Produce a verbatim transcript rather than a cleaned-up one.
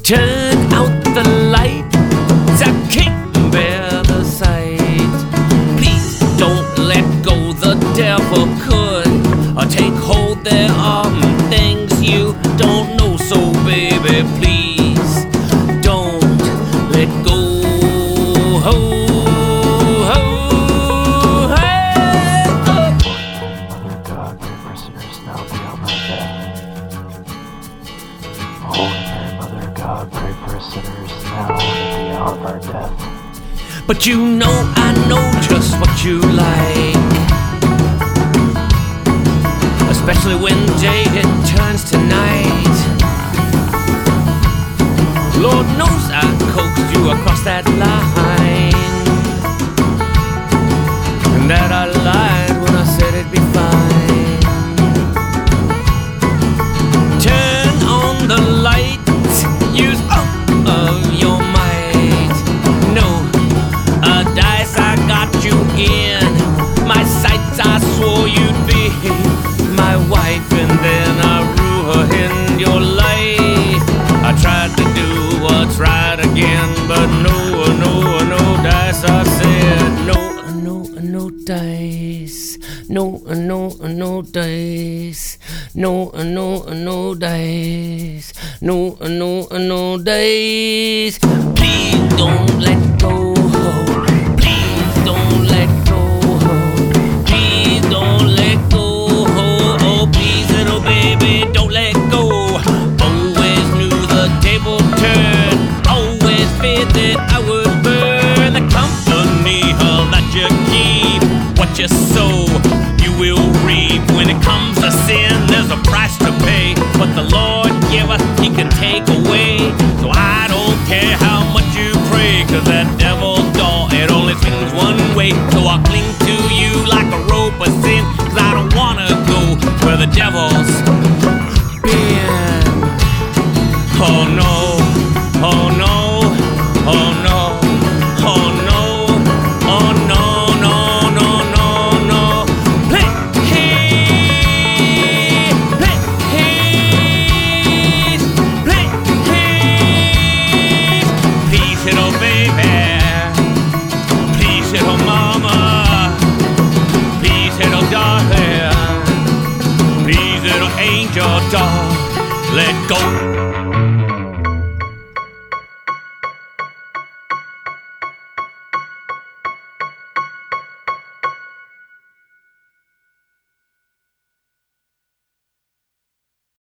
Turn out the light, I can't bear the sight. Please don't let go, the devil could or take hold. There are things you don't know, so baby, please don't let go. Ho, ho, hey, oh. Mother God, pray for sinners now beyond my death. Holy Mary, Mother of God, pray for us sinners now and at the hour of our death. But you know I know just what you like, especially when day it turns to night. Lord knows I coaxed you across that line, and that I lied when I said it'd be fine. Turn on the light, use all of your might. No, a dice I got you in my sights. I swore you'd be my wife, and then I ruined your life. I tried to do what's right again, but no, no, no dice. I said no, no, no dice. No, no, no dice. No, no, no dice. No, no, no dice. Please don't let go. Please don't let go. Please don't let go. Oh, please, little baby, don't let go. Always knew the table turned. Always feared that I would burn. The company that you keep, what you sow, you will reap. When it comes to sin, there's a price to pay. But the Lord giveth, He can take away. So I don't care how much you pray, 'cause that devil's door, it only swings one way. So I'll cling to you like a rope of sin, 'cause I don't wanna go where the devil's been. Oh no, oh no, oh no, oh no, oh no, no, no, no, no. Please, please, please, please, little baby, please, little mama, please, little darling, please, little angel doll, let go.